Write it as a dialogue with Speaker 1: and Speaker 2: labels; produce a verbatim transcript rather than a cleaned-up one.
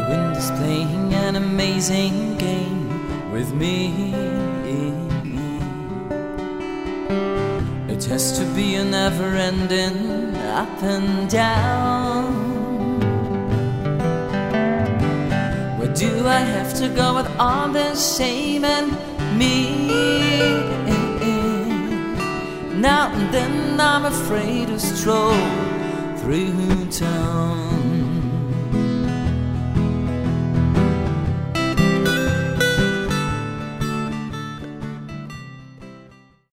Speaker 1: Wind is playing an amazing game with me. It has to be a never-ending up and down. Where do I have to go with all this shame and me? Now and then I'm afraid to stroll through town.